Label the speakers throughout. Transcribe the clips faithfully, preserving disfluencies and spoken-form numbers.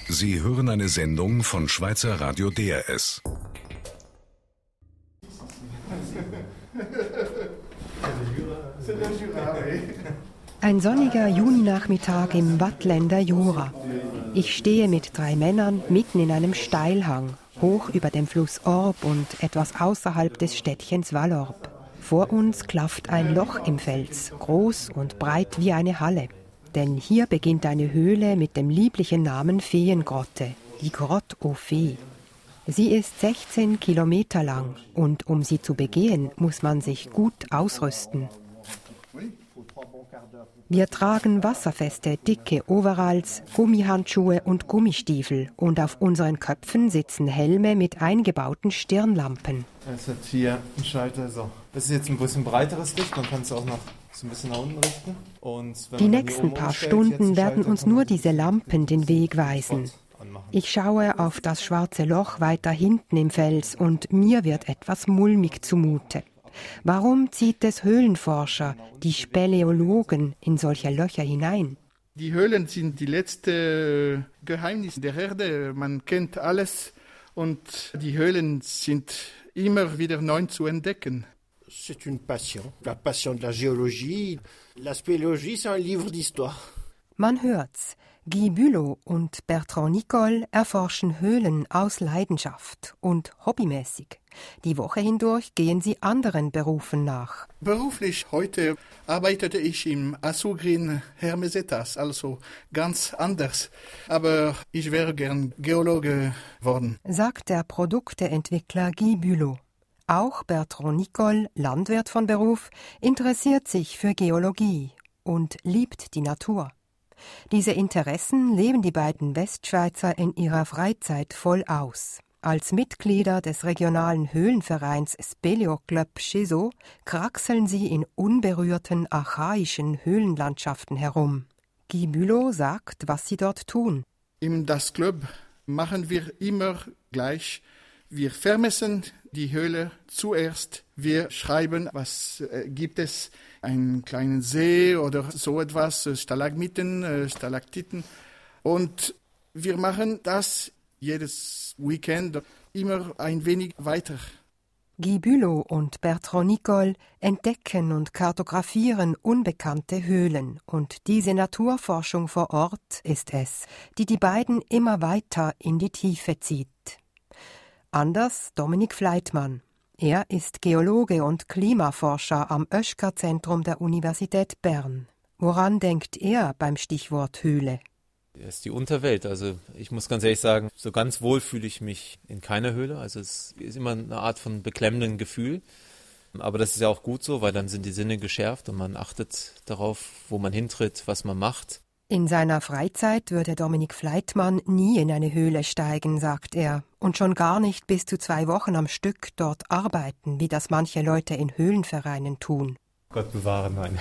Speaker 1: Sie hören eine Sendung von Schweizer Radio D R S.
Speaker 2: Ein sonniger Juninachmittag im Waadtländer Jura. Ich stehe mit drei Männern mitten in einem Steilhang, hoch über dem Fluss Orb und etwas außerhalb des Städtchens Vallorbe. Vor uns klafft ein Loch im Fels, groß und breit wie eine Halle. Denn hier beginnt eine Höhle mit dem lieblichen Namen Feengrotte, die Grotte aux Fées. Sie ist sechzehn Kilometer lang und um sie zu begehen, muss man sich gut ausrüsten. Wir tragen wasserfeste, dicke Overalls, Gummihandschuhe und Gummistiefel und auf unseren Köpfen sitzen Helme mit eingebauten Stirnlampen.
Speaker 3: Es hat hier einen Schalter, so. Das ist jetzt ein bisschen breiteres Licht, man kann es auch noch so ein bisschen nach unten richten. Und wenn
Speaker 2: Die
Speaker 3: man
Speaker 2: nächsten paar
Speaker 3: umstellt,
Speaker 2: Stunden
Speaker 3: jetzt
Speaker 2: werden
Speaker 3: Schalter,
Speaker 2: uns
Speaker 3: kann man
Speaker 2: nur diese Lampen den Weg weisen. Ich schaue auf das schwarze Loch weiter hinten im Fels und mir wird etwas mulmig zumute. Warum zieht es Höhlenforscher, die Speleologen, in solche Löcher hinein?
Speaker 4: Die Höhlen sind die letzte Geheimnis der Erde. Man kennt alles und die Höhlen sind immer wieder neu zu entdecken.
Speaker 5: C'est une passion, la passion de la géologie. La spéléologie, c'est un livre d'histoire.
Speaker 2: Man hört's. Guy Bülow und Bertrand Nicole erforschen Höhlen aus Leidenschaft und hobbymäßig. Die Woche hindurch gehen sie anderen Berufen nach.
Speaker 4: Beruflich heute arbeitete ich im Azugrin Hermesetas, also ganz anders. Aber ich wäre gern Geologe geworden,
Speaker 2: sagt der Produkteentwickler Guy Bülow. Auch Bertrand Nicole, Landwirt von Beruf, interessiert sich für Geologie und liebt die Natur. Diese Interessen leben die beiden Westschweizer in ihrer Freizeit voll aus. Als Mitglieder des regionalen Höhlenvereins Speleoclub Cheseaux kraxeln sie in unberührten, archaischen Höhlenlandschaften herum. Guy Bülow sagt, was sie dort tun.
Speaker 4: Im Das Club machen wir immer gleich. Wir vermessen die Höhle zuerst. Wir schreiben, was äh, gibt es, einen kleinen See oder so etwas, Stalagmiten, äh, Stalaktiten. Und wir machen das jedes Weekend immer ein wenig weiter.
Speaker 2: Guy Bülow und Bertrand Nicole entdecken und kartografieren unbekannte Höhlen. Und diese Naturforschung vor Ort ist es, die die beiden immer weiter in die Tiefe zieht. Anders Dominik Fleitmann. Er ist Geologe und Klimaforscher am Oeschger-Zentrum der Universität Bern. Woran denkt er beim Stichwort Höhle?
Speaker 6: Das ist die Unterwelt. Also ich muss ganz ehrlich sagen, so ganz wohl fühle ich mich in keiner Höhle. Also es ist immer eine Art von beklemmendem Gefühl. Aber das ist ja auch gut so, weil dann sind die Sinne geschärft und man achtet darauf, wo man hintritt, was man macht.
Speaker 2: In seiner Freizeit würde Dominik Fleitmann nie in eine Höhle steigen, sagt er. Und schon gar nicht bis zu zwei Wochen am Stück dort arbeiten, wie das manche Leute in Höhlenvereinen tun.
Speaker 6: Gott bewahre, nein.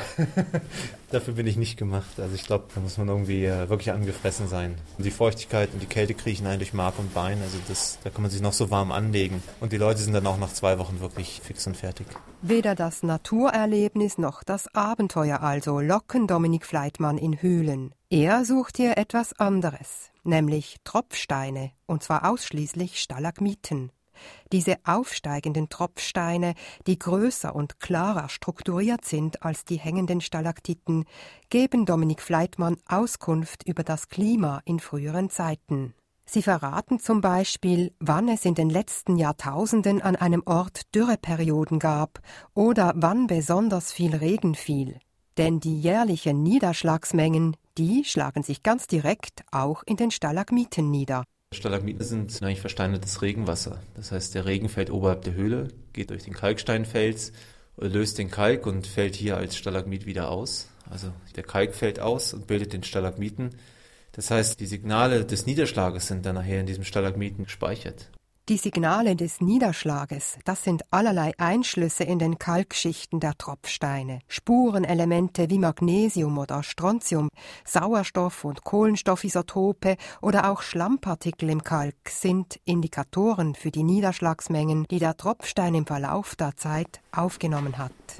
Speaker 6: Dafür bin ich nicht gemacht. Also ich glaube, da muss man irgendwie äh, wirklich angefressen sein. Und die Feuchtigkeit und die Kälte kriechen einen durch Mark und Bein. Also das, da kann man sich noch so warm anlegen. Und die Leute sind dann auch nach zwei Wochen wirklich fix und fertig.
Speaker 2: Weder das Naturerlebnis noch das Abenteuer also locken Dominik Fleitmann in Höhlen. Er sucht hier etwas anderes, nämlich Tropfsteine, und zwar ausschließlich Stalagmiten. Diese aufsteigenden Tropfsteine, die größer und klarer strukturiert sind als die hängenden Stalaktiten, geben Dominik Fleitmann Auskunft über das Klima in früheren Zeiten. Sie verraten zum Beispiel, wann es in den letzten Jahrtausenden an einem Ort Dürreperioden gab oder wann besonders viel Regen fiel. Denn die jährlichen Niederschlagsmengen, die schlagen sich ganz direkt auch in den Stalagmiten nieder.
Speaker 6: Stalagmiten sind eigentlich versteinertes Regenwasser. Das heißt, der Regen fällt oberhalb der Höhle, geht durch den Kalksteinfels, löst den Kalk und fällt hier als Stalagmit wieder aus. Also der Kalk fällt aus und bildet den Stalagmiten. Das heißt, die Signale des Niederschlages sind dann nachher in diesem Stalagmiten gespeichert.
Speaker 2: Die Signale des Niederschlages, das sind allerlei Einschlüsse in den Kalkschichten der Tropfsteine. Spurenelemente wie Magnesium oder Strontium, Sauerstoff- und Kohlenstoffisotope oder auch Schlampartikel im Kalk sind Indikatoren für die Niederschlagsmengen, die der Tropfstein im Verlauf der Zeit aufgenommen hat.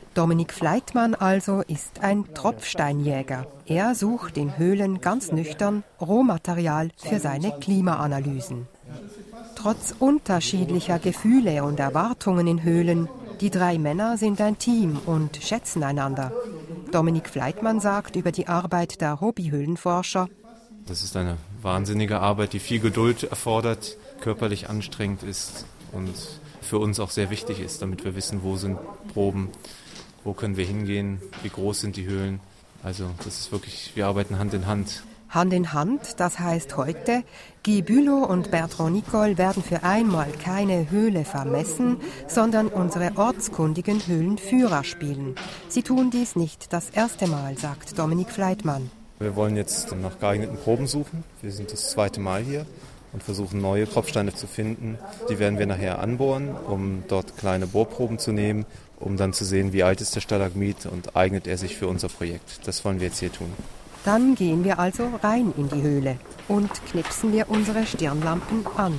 Speaker 2: Dominik Fleitmann also ist ein Tropfsteinjäger. Er sucht in Höhlen ganz nüchtern Rohmaterial für seine Klimaanalysen. Trotz unterschiedlicher Gefühle und Erwartungen in Höhlen, die drei Männer sind ein Team und schätzen einander. Dominik Fleitmann sagt über die Arbeit der Hobbyhöhlenforscher:
Speaker 6: Das ist eine wahnsinnige Arbeit, die viel Geduld erfordert, körperlich anstrengend ist und für uns auch sehr wichtig ist, damit wir wissen, wo sind Proben, wo können wir hingehen, wie groß sind die Höhlen. Also das ist wirklich, wir arbeiten Hand in Hand.
Speaker 2: Hand in Hand, das heißt heute, Guy Bülow und Bertrand Nicol werden für einmal keine Höhle vermessen, sondern unsere ortskundigen Höhlenführer spielen. Sie tun dies nicht das erste Mal, sagt Dominik Fleitmann.
Speaker 6: Wir wollen jetzt nach geeigneten Proben suchen. Wir sind das zweite Mal hier und versuchen neue Tropfsteine zu finden. Die werden wir nachher anbohren, um dort kleine Bohrproben zu nehmen, um dann zu sehen, wie alt ist der Stalagmit und eignet er sich für unser Projekt. Das wollen wir jetzt hier tun.
Speaker 2: Dann gehen wir also rein in die Höhle und knipsen wir unsere Stirnlampen an.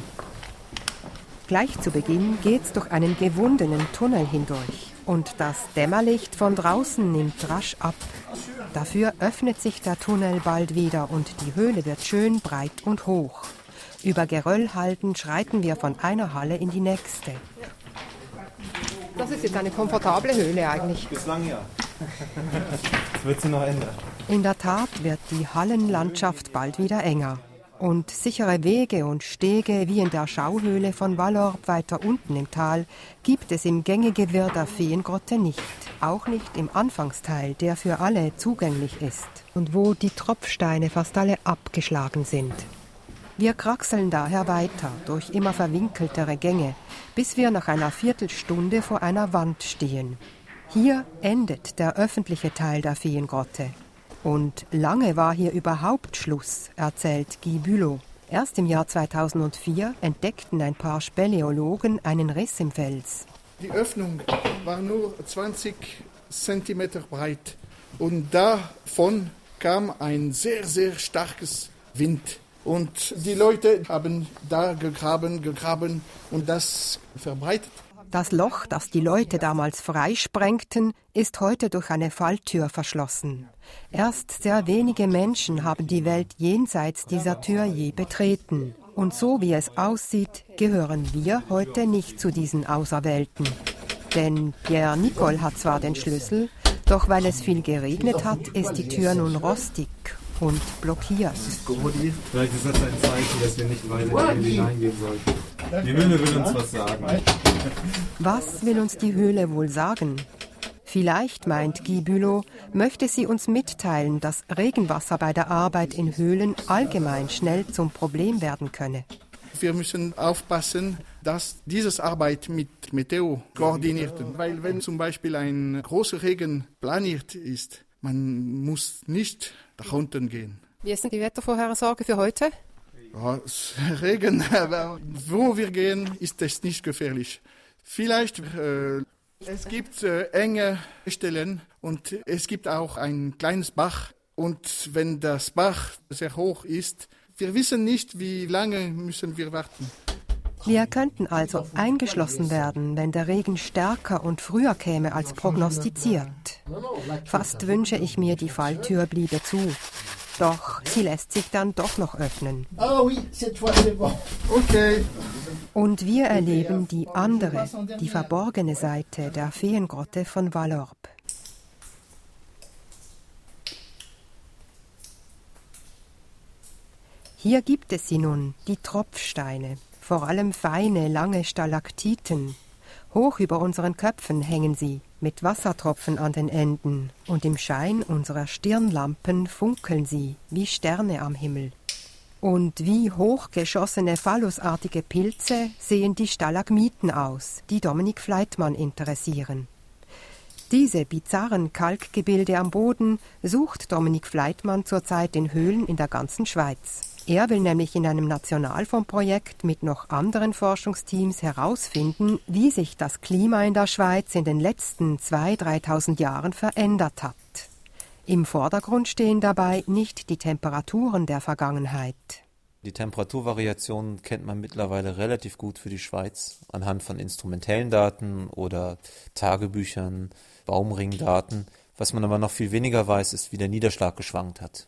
Speaker 2: Gleich zu Beginn geht's durch einen gewundenen Tunnel hindurch und das Dämmerlicht von draußen nimmt rasch ab. Dafür öffnet sich der Tunnel bald wieder und die Höhle wird schön breit und hoch. Über Geröll haltend schreiten wir von einer Halle in die nächste. Das ist jetzt eine komfortable Höhle eigentlich.
Speaker 3: Bislang ja. Das wird sich noch ändern.
Speaker 2: In der Tat wird die Hallenlandschaft bald wieder enger. Und sichere Wege und Stege wie in der Schauhöhle von Vallorbe weiter unten im Tal gibt es im Gängegewirr der Feengrotte nicht. Auch nicht im Anfangsteil, der für alle zugänglich ist und wo die Tropfsteine fast alle abgeschlagen sind. Wir kraxeln daher weiter durch immer verwinkeltere Gänge, bis wir nach einer Viertelstunde vor einer Wand stehen. Hier endet der öffentliche Teil der Feengrotte. Und lange war hier überhaupt Schluss, erzählt Guy Bülow. Erst im Jahr zweitausendvier entdeckten ein paar Speleologen einen Riss im Fels.
Speaker 4: Die Öffnung war nur zwanzig Zentimeter breit und davon kam ein sehr, sehr starkes Wind. Und die Leute haben da gegraben, gegraben und das verbreitet.
Speaker 2: Das Loch, das die Leute damals freisprengten, ist heute durch eine Falltür verschlossen. Erst sehr wenige Menschen haben die Welt jenseits dieser Tür je betreten. Und so wie es aussieht, gehören wir heute nicht zu diesen Auserwählten. Denn Pierre Nicol hat zwar den Schlüssel, doch weil es viel geregnet hat, ist die Tür nun rostig und blockiert.
Speaker 3: Vielleicht ist das ein Zeichen, dass wir nicht weiter in die Höhle hineingehen sollten. Die Höhle will uns was sagen.
Speaker 2: Was will uns die Höhle wohl sagen? Vielleicht, meint Guy Bülow, möchte sie uns mitteilen, dass Regenwasser bei der Arbeit in Höhlen allgemein schnell zum Problem werden könne.
Speaker 4: Wir müssen aufpassen, dass diese Arbeit mit Meteo koordiniert wird. Weil wenn zum Beispiel ein großer Regen planiert ist, man muss nicht nach unten gehen.
Speaker 2: Wie ist denn die Wettervorhersage für heute?
Speaker 4: Ja, Regen, aber wo wir gehen, ist es nicht gefährlich. Vielleicht, äh, es gibt äh, enge Stellen und es gibt auch ein kleines Bach. Und wenn das Bach sehr hoch ist, wir wissen nicht, wie lange müssen wir warten.
Speaker 2: Wir könnten also eingeschlossen werden, wenn der Regen stärker und früher käme als prognostiziert. Fast wünsche ich mir, die Falltür bliebe zu. Doch sie lässt sich dann doch noch öffnen.
Speaker 4: Okay.
Speaker 2: Und wir erleben die andere, die verborgene Seite der Feengrotte von Vallorbe. Hier gibt es sie nun, die Tropfsteine, vor allem feine, lange Stalaktiten. Hoch über unseren Köpfen hängen sie, mit Wassertropfen an den Enden, und im Schein unserer Stirnlampen funkeln sie wie Sterne am Himmel. Und wie hochgeschossene phallusartige Pilze sehen die Stalagmiten aus, die Dominik Fleitmann interessieren. Diese bizarren Kalkgebilde am Boden sucht Dominik Fleitmann zurzeit in Höhlen in der ganzen Schweiz. Er will nämlich in einem Nationalfondsprojekt mit noch anderen Forschungsteams herausfinden, wie sich das Klima in der Schweiz in den letzten zweitausend, dreitausend Jahren verändert hat. Im Vordergrund stehen dabei nicht die Temperaturen der Vergangenheit.
Speaker 6: Die Temperaturvariationen kennt man mittlerweile relativ gut für die Schweiz anhand von instrumentellen Daten oder Tagebüchern, Baumringdaten. Was man aber noch viel weniger weiß, ist, wie der Niederschlag geschwankt hat.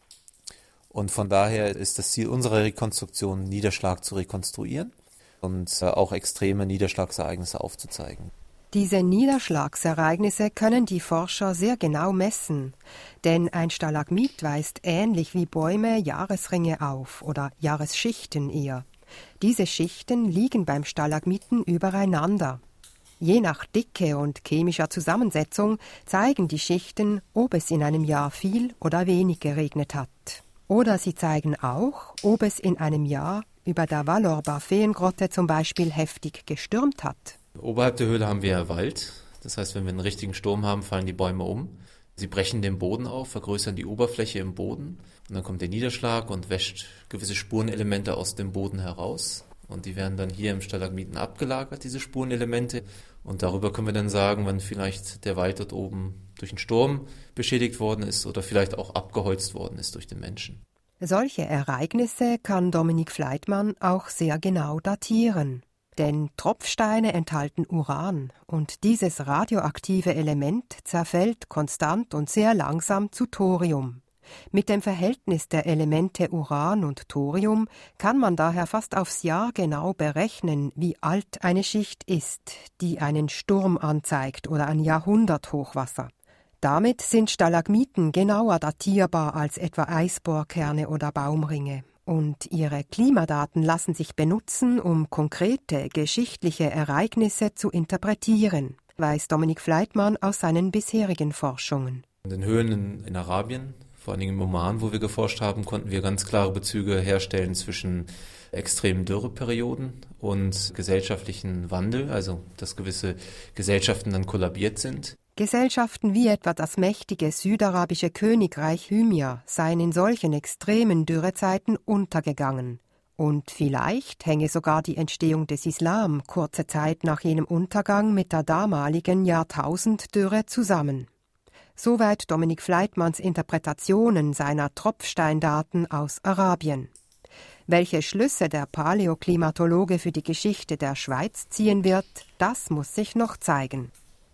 Speaker 6: Und von daher ist das Ziel unserer Rekonstruktion, Niederschlag zu rekonstruieren und auch extreme Niederschlagsereignisse aufzuzeigen.
Speaker 2: Diese Niederschlagsereignisse können die Forscher sehr genau messen, denn ein Stalagmit weist ähnlich wie Bäume Jahresringe auf oder Jahresschichten eher. Diese Schichten liegen beim Stalagmiten übereinander. Je nach Dicke und chemischer Zusammensetzung zeigen die Schichten, ob es in einem Jahr viel oder wenig geregnet hat. Oder sie zeigen auch, ob es in einem Jahr über der Vallorba-Feengrotte zum Beispiel heftig gestürmt hat.
Speaker 6: Oberhalb der Höhle haben wir Wald. Das heißt, wenn wir einen richtigen Sturm haben, fallen die Bäume um. Sie brechen den Boden auf, vergrößern die Oberfläche im Boden. Und dann kommt der Niederschlag und wäscht gewisse Spurenelemente aus dem Boden heraus. Und die werden dann hier im Stalagmiten abgelagert, diese Spurenelemente. Und darüber können wir dann sagen, wann vielleicht der Wald dort oben durch einen Sturm beschädigt worden ist oder vielleicht auch abgeholzt worden ist durch den Menschen.
Speaker 2: Solche Ereignisse kann Dominik Fleitmann auch sehr genau datieren. Denn Tropfsteine enthalten Uran und dieses radioaktive Element zerfällt konstant und sehr langsam zu Thorium. Mit dem Verhältnis der Elemente Uran und Thorium kann man daher fast aufs Jahr genau berechnen, wie alt eine Schicht ist, die einen Sturm anzeigt oder ein Jahrhunderthochwasser. Damit sind Stalagmiten genauer datierbar als etwa Eisbohrkerne oder Baumringe. Und ihre Klimadaten lassen sich benutzen, um konkrete geschichtliche Ereignisse zu interpretieren, weiß Dominik Fleitmann aus seinen bisherigen Forschungen.
Speaker 6: In den Höhlen in, in Arabien, vor allem im Oman, wo wir geforscht haben, konnten wir ganz klare Bezüge herstellen zwischen extremen Dürreperioden und gesellschaftlichen Wandel, also dass gewisse Gesellschaften dann kollabiert sind.
Speaker 2: Gesellschaften wie etwa das mächtige südarabische Königreich Hymia seien in solchen extremen Dürrezeiten untergegangen. Und vielleicht hänge sogar die Entstehung des Islam kurze Zeit nach jenem Untergang mit der damaligen Jahrtausenddürre zusammen. Soweit Dominik Fleitmanns Interpretationen seiner Tropfsteindaten aus Arabien. Welche Schlüsse der Paläoklimatologe für die Geschichte der Schweiz ziehen wird, das muss sich noch zeigen.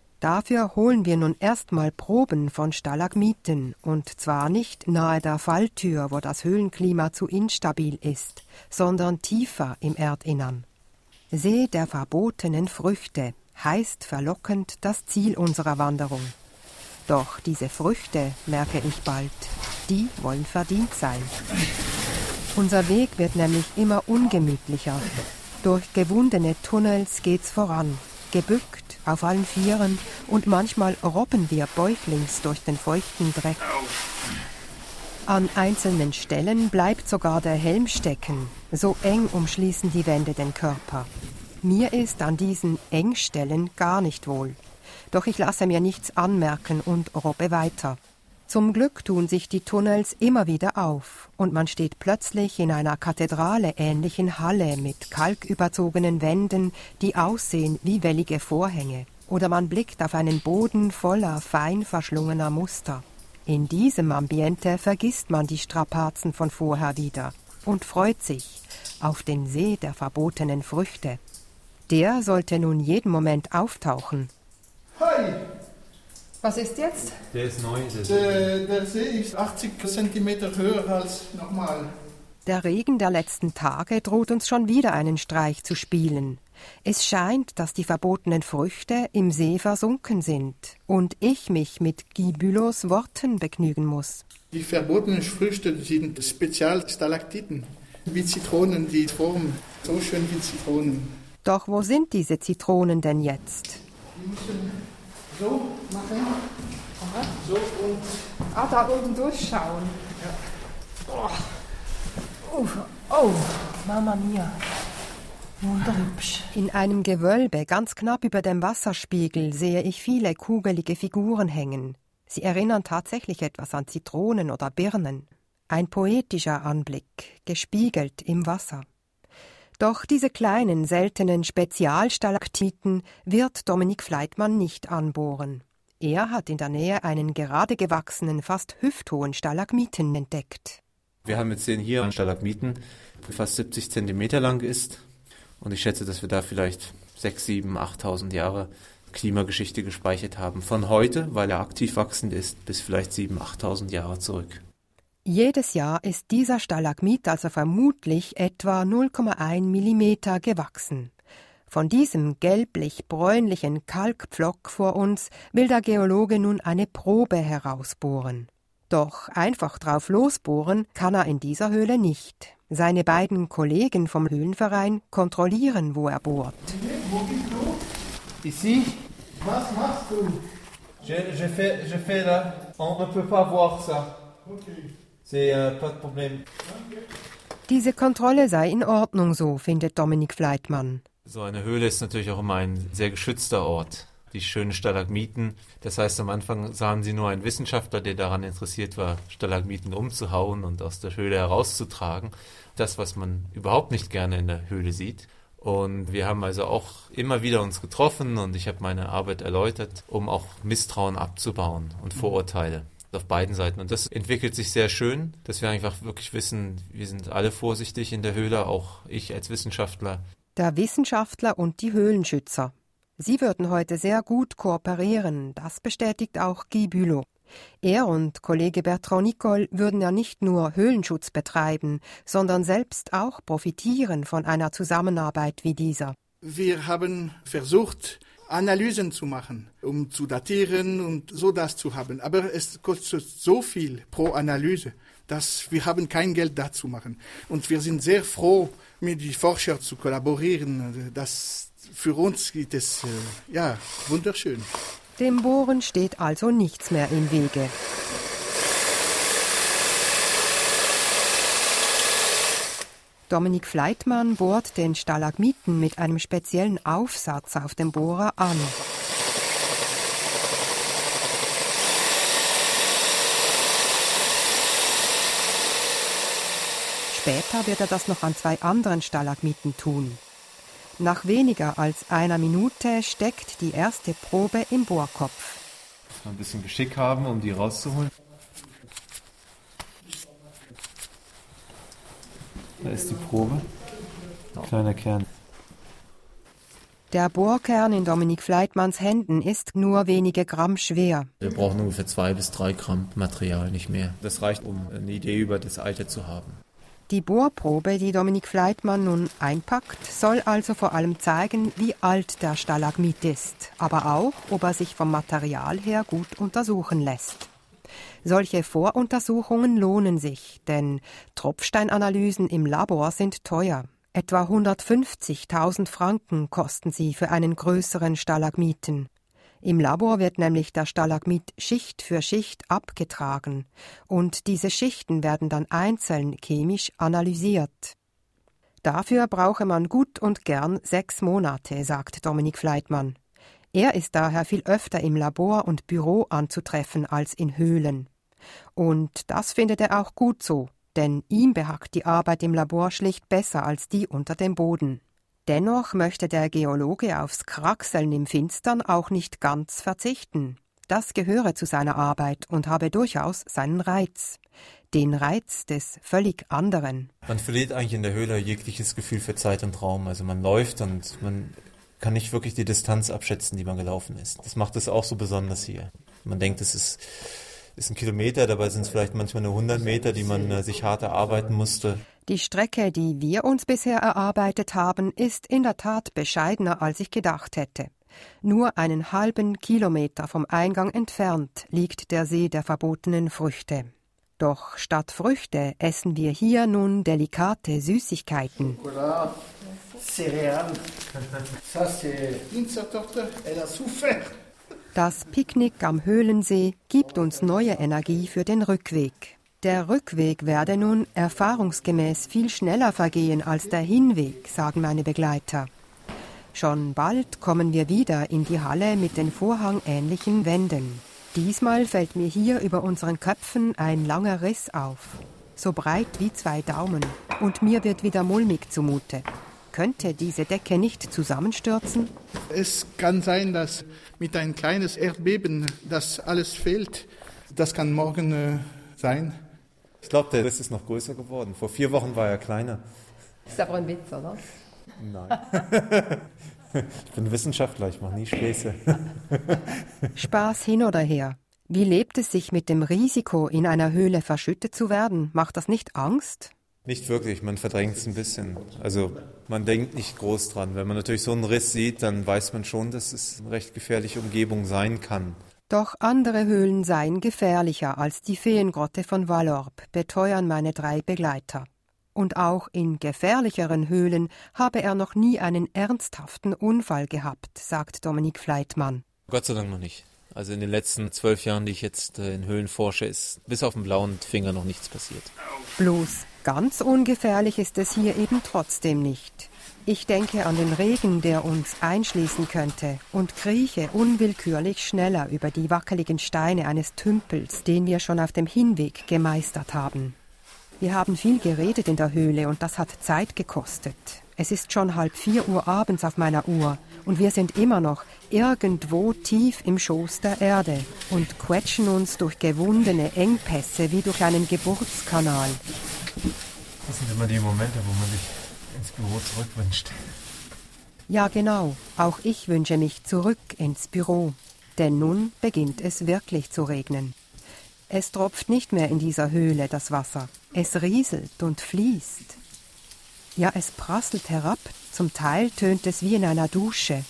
Speaker 2: Dafür holen wir nun erstmal Proben von Stalagmiten, und zwar nicht nahe der Falltür, wo das Höhlenklima zu instabil ist, sondern tiefer im Erdinnern. See der verbotenen Früchte heißt verlockend das Ziel unserer Wanderung. Doch diese Früchte, merke ich bald, die wollen verdient sein. Unser Weg wird nämlich immer ungemütlicher. Durch gewundene Tunnels geht's voran, gebückt, auf allen Vieren, und manchmal robben wir bäuchlings durch den feuchten Dreck. An einzelnen Stellen bleibt sogar der Helm stecken, so eng umschließen die Wände den Körper. Mir ist an diesen Engstellen gar nicht wohl, doch ich lasse mir nichts anmerken und robbe weiter. Zum Glück tun sich die Tunnels immer wieder auf und man steht plötzlich in einer Kathedrale ähnlichen Halle mit kalküberzogenen Wänden, die aussehen wie wellige Vorhänge. Oder man blickt auf einen Boden voller fein verschlungener Muster. In diesem Ambiente vergisst man die Strapazen von vorher wieder und freut sich auf den See der verbotenen Früchte. Der sollte nun jeden Moment auftauchen.
Speaker 4: Hi!
Speaker 2: Was ist jetzt?
Speaker 6: Der ist neu.
Speaker 4: Der, der See ist achtzig Zentimeter höher als normal.
Speaker 2: Der Regen der letzten Tage droht uns schon wieder einen Streich zu spielen. Es scheint, dass die verbotenen Früchte im See versunken sind und ich mich mit Guy Bülows Worten begnügen muss.
Speaker 4: Die verbotenen Früchte sind Spezialstalaktiten, wie Zitronen, die formen so schön wie Zitronen.
Speaker 2: Doch wo sind diese Zitronen denn jetzt?
Speaker 4: Die müssen so machen, so und...
Speaker 2: Ah, da oben durchschauen.
Speaker 4: Ja.
Speaker 2: Oh, oh, Mama mia. Wunderhübsch. In einem Gewölbe, ganz knapp über dem Wasserspiegel, sehe ich viele kugelige Figuren hängen. Sie erinnern tatsächlich etwas an Zitronen oder Birnen. Ein poetischer Anblick, gespiegelt im Wasser. Doch diese kleinen, seltenen Spezialstalaktiten wird Dominik Fleitmann nicht anbohren. Er hat in der Nähe einen gerade gewachsenen, fast hüfthohen Stalagmiten entdeckt.
Speaker 6: Wir haben jetzt den hier an Stalagmiten fast siebzig Zentimeter lang ist. Und ich schätze, dass wir da vielleicht sechstausend, siebentausend, achttausend Jahre Klimageschichte gespeichert haben. Von heute, weil er aktiv wachsend ist, bis vielleicht siebentausend, achttausend Jahre zurück.
Speaker 2: Jedes Jahr ist dieser Stalagmit also vermutlich etwa null Komma eins Millimeter gewachsen. Von diesem gelblich-bräunlichen Kalkpflock vor uns will der Geologe nun eine Probe herausbohren. Doch einfach drauf losbohren kann er in dieser Höhle nicht. Seine beiden Kollegen vom Höhlenverein kontrollieren, wo er bohrt.
Speaker 3: Wo bist du? Ici? Was machst du? Je, je, fais, je fais là. On ne peut pas voir ça. Okay. C'est euh, pas de problème.
Speaker 2: Diese Kontrolle sei in Ordnung so, findet Dominik Fleitmann.
Speaker 6: So eine Höhle ist natürlich auch immer ein sehr geschützter Ort. Die schönen Stalagmiten. Das heißt, am Anfang sahen sie nur einen Wissenschaftler, der daran interessiert war, Stalagmiten umzuhauen und aus der Höhle herauszutragen. Das, was man überhaupt nicht gerne in der Höhle sieht. Und wir haben also auch immer wieder uns getroffen und ich habe meine Arbeit erläutert, um auch Misstrauen abzubauen und Vorurteile auf beiden Seiten. Und das entwickelt sich sehr schön, dass wir einfach wirklich wissen, wir sind alle vorsichtig in der Höhle, auch ich als Wissenschaftler.
Speaker 2: Der Wissenschaftler und die Höhlenschützer. Sie würden heute sehr gut kooperieren, das bestätigt auch Guy Bülow. Er und Kollege Bertrand Nicol würden ja nicht nur Höhlenschutz betreiben, sondern selbst auch profitieren von einer Zusammenarbeit wie dieser.
Speaker 4: Wir haben versucht, Analysen zu machen, um zu datieren und so das zu haben. Aber es kostet so viel pro Analyse, dass wir haben kein Geld dazu machen. Und wir sind sehr froh, mit den Forschern zu kollaborieren. Das für uns geht es äh, ja wunderschön.
Speaker 2: Dem Bohren steht also nichts mehr im Wege. Dominik Fleitmann bohrt den Stalagmiten mit einem speziellen Aufsatz auf dem Bohrer an. Später wird er das noch an zwei anderen Stalagmiten tun. Nach weniger als einer Minute steckt die erste Probe im Bohrkopf.
Speaker 3: Ein bisschen Geschick haben, um die rauszuholen. Da ist die Probe. Ein kleiner Kern.
Speaker 2: Der Bohrkern in Dominik Fleitmanns Händen ist nur wenige Gramm schwer.
Speaker 6: Wir brauchen ungefähr zwei bis drei Gramm Material, nicht mehr. Das reicht, um eine Idee über das Alter zu haben.
Speaker 2: Die Bohrprobe, die Dominik Fleitmann nun einpackt, soll also vor allem zeigen, wie alt der Stalagmit ist, aber auch, ob er sich vom Material her gut untersuchen lässt. Solche Voruntersuchungen lohnen sich, denn Tropfsteinanalysen im Labor sind teuer. Etwa hundertfünfzigtausend Franken kosten sie für einen größeren Stalagmiten. Im Labor wird nämlich der Stalagmit Schicht für Schicht abgetragen und diese Schichten werden dann einzeln chemisch analysiert. Dafür brauche man gut und gern sechs Monate, sagt Dominik Fleitmann. Er ist daher viel öfter im Labor und Büro anzutreffen als in Höhlen. Und das findet er auch gut so, denn ihm behagt die Arbeit im Labor schlicht besser als die unter dem Boden. Dennoch möchte der Geologe aufs Kraxeln im Finstern auch nicht ganz verzichten. Das gehöre zu seiner Arbeit und habe durchaus seinen Reiz. Den Reiz des völlig anderen.
Speaker 6: Man verliert eigentlich in der Höhle jegliches Gefühl für Zeit und Raum. Also man läuft und man kann nicht wirklich die Distanz abschätzen, die man gelaufen ist. Das macht es auch so besonders hier. Man denkt, es ist, ist ein Kilometer, dabei sind es vielleicht manchmal nur hundert Meter, die man äh, sich hart erarbeiten musste.
Speaker 2: Die Strecke, die wir uns bisher erarbeitet haben, ist in der Tat bescheidener, als ich gedacht hätte. Nur einen halben Kilometer vom Eingang entfernt liegt der See der verbotenen Früchte. Doch statt Früchte essen wir hier nun delikate Süßigkeiten.
Speaker 5: Chocolat, Céréales. Ça, c'est unsere Tochter, elle a souffert.
Speaker 2: Das Picknick am Höhlensee gibt uns neue Energie für den Rückweg. Der Rückweg werde nun erfahrungsgemäß viel schneller vergehen als der Hinweg, sagen meine Begleiter. Schon bald kommen wir wieder in die Halle mit den vorhangähnlichen Wänden. Diesmal fällt mir hier über unseren Köpfen ein langer Riss auf, so breit wie zwei Daumen, und mir wird wieder mulmig zumute. Könnte diese Decke nicht zusammenstürzen?
Speaker 4: Es kann sein, dass mit ein kleines Erdbeben das alles fehlt. Das kann morgen äh, sein.
Speaker 6: Ich glaube, der Riss ist noch größer geworden. Vor vier Wochen war er kleiner.
Speaker 2: Ist aber ein Witz, oder?
Speaker 6: Nein. Ich bin Wissenschaftler, ich mache nie Späße.
Speaker 2: Spaß hin oder her. Wie lebt es sich mit dem Risiko, in einer Höhle verschüttet zu werden? Macht das nicht Angst?
Speaker 6: Nicht wirklich, man verdrängt es ein bisschen. Also man denkt nicht groß dran. Wenn man natürlich so einen Riss sieht, dann weiß man schon, dass es eine recht gefährliche Umgebung sein kann.
Speaker 2: Doch andere Höhlen seien gefährlicher als die Feengrotte von Vallorbe, beteuern meine drei Begleiter. Und auch in gefährlicheren Höhlen habe er noch nie einen ernsthaften Unfall gehabt, sagt Dominik Fleitmann.
Speaker 6: Gott sei Dank noch nicht. Also in den letzten zwölf Jahren, die ich jetzt in Höhlen forsche, ist bis auf den blauen Finger noch nichts passiert.
Speaker 2: Bloß ganz ungefährlich ist es hier eben trotzdem nicht. Ich denke an den Regen, der uns einschließen könnte, und krieche unwillkürlich schneller über die wackeligen Steine eines Tümpels, den wir schon auf dem Hinweg gemeistert haben. Wir haben viel geredet in der Höhle und das hat Zeit gekostet. Es ist schon halb vier Uhr abends auf meiner Uhr und wir sind immer noch irgendwo tief im Schoß der Erde und quetschen uns durch gewundene Engpässe wie durch einen Geburtskanal.
Speaker 6: Das sind immer die Momente, wo man sich ins Büro zurückwünscht.
Speaker 2: Ja, genau. Auch ich wünsche mich zurück ins Büro. Denn nun beginnt es wirklich zu regnen. Es tropft nicht mehr in dieser Höhle das Wasser. Es rieselt und fließt. Ja, es prasselt herab. Zum Teil tönt es wie in einer Dusche.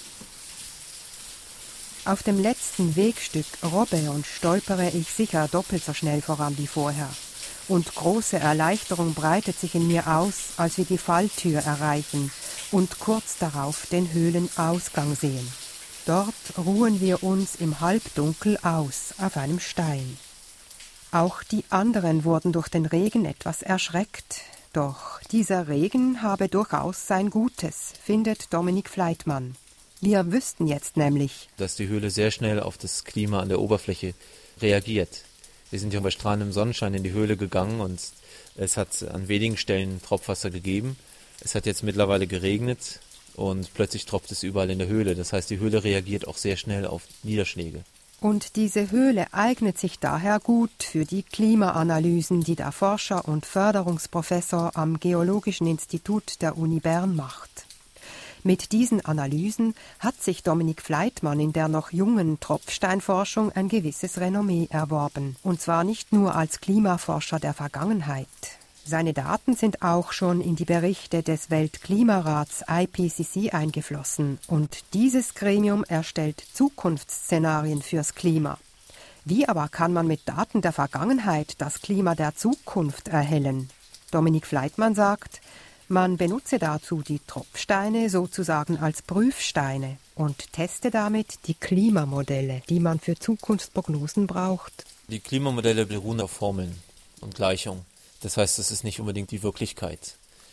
Speaker 2: Auf dem letzten Wegstück robbe und stolpere ich sicher doppelt so schnell voran wie vorher. Und große Erleichterung breitet sich in mir aus, als wir die Falltür erreichen und kurz darauf den Höhlenausgang sehen. Dort ruhen wir uns im Halbdunkel aus auf einem Stein. Auch die anderen wurden durch den Regen etwas erschreckt. Doch dieser Regen habe durchaus sein Gutes, findet Dominik Fleitmann. Wir wüssten jetzt nämlich,
Speaker 6: dass die Höhle sehr schnell auf das Klima an der Oberfläche reagiert. Wir sind ja bei strahlendem Sonnenschein in die Höhle gegangen und es hat an wenigen Stellen Tropfwasser gegeben. Es hat jetzt mittlerweile geregnet und plötzlich tropft es überall in der Höhle. Das heißt, die Höhle reagiert auch sehr schnell auf Niederschläge.
Speaker 2: Und diese Höhle eignet sich daher gut für die Klimaanalysen, die der Forscher und Förderungsprofessor am Geologischen Institut der Uni Bern macht. Mit diesen Analysen hat sich Dominik Fleitmann in der noch jungen Tropfsteinforschung ein gewisses Renommee erworben. Und zwar nicht nur als Klimaforscher der Vergangenheit. Seine Daten sind auch schon in die Berichte des Weltklimarats I P C C eingeflossen. Und dieses Gremium erstellt Zukunftsszenarien fürs Klima. Wie aber kann man mit Daten der Vergangenheit das Klima der Zukunft erhellen? Dominik Fleitmann sagt, man benutze dazu die Tropfsteine sozusagen als Prüfsteine und teste damit die Klimamodelle, die man für Zukunftsprognosen braucht.
Speaker 6: Die Klimamodelle beruhen auf Formeln und Gleichungen. Das heißt, das ist nicht unbedingt die Wirklichkeit.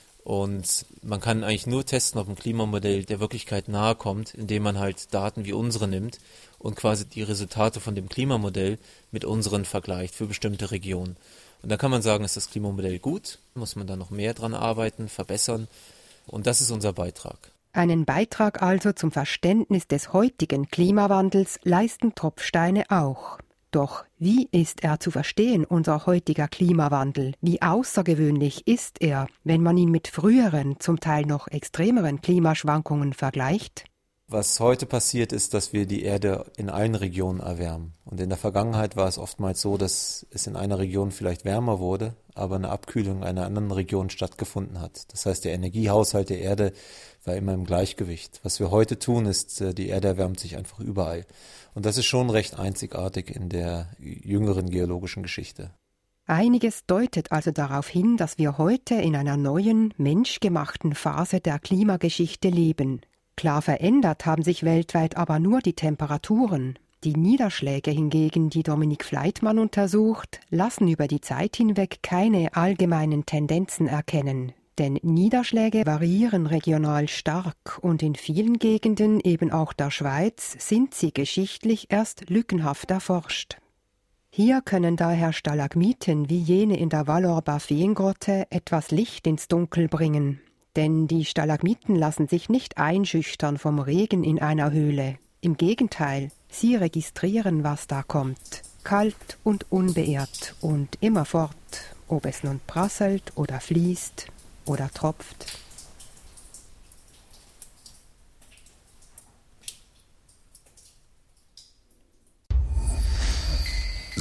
Speaker 6: Und man kann eigentlich nur testen, ob ein Klimamodell der Wirklichkeit nahe kommt, indem man halt Daten wie unsere nimmt und quasi die Resultate von dem Klimamodell mit unseren vergleicht für bestimmte Regionen. Und da kann man sagen, ist das Klimamodell gut, muss man da noch mehr dran arbeiten, verbessern. Und das ist unser Beitrag.
Speaker 2: Einen Beitrag also zum Verständnis des heutigen Klimawandels leisten Tropfsteine auch. Doch wie ist er zu verstehen, unser heutiger Klimawandel? Wie außergewöhnlich ist er, wenn man ihn mit früheren, zum Teil noch extremeren Klimaschwankungen vergleicht?
Speaker 6: Was heute passiert, ist, dass wir die Erde in allen Regionen erwärmen. Und in der Vergangenheit war es oftmals so, dass es in einer Region vielleicht wärmer wurde, aber eine Abkühlung in einer anderen Region stattgefunden hat. Das heißt, der Energiehaushalt der Erde war immer im Gleichgewicht. Was wir heute tun, ist, die Erde erwärmt sich einfach überall. Und das ist schon recht einzigartig in der jüngeren geologischen Geschichte.
Speaker 2: Einiges deutet also darauf hin, dass wir heute in einer neuen, menschgemachten Phase der Klimageschichte leben. Klar verändert haben sich weltweit aber nur die Temperaturen. Die Niederschläge hingegen, die Dominik Fleitmann untersucht, lassen über die Zeit hinweg keine allgemeinen Tendenzen erkennen. Denn Niederschläge variieren regional stark und in vielen Gegenden, eben auch der Schweiz, sind sie geschichtlich erst lückenhaft erforscht. Hier können daher Stalagmiten wie jene in der Vallorber Feengrotte etwas Licht ins Dunkel bringen. Denn die Stalagmiten lassen sich nicht einschüchtern vom Regen in einer Höhle. Im Gegenteil, sie registrieren, was da kommt. Kalt und unbeirrt und immerfort, ob es nun prasselt oder fließt oder tropft.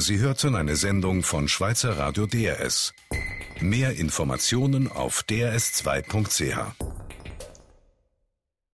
Speaker 1: Sie hörten eine Sendung von Schweizer Radio D R S. Mehr Informationen auf d r s zwei punkt c h.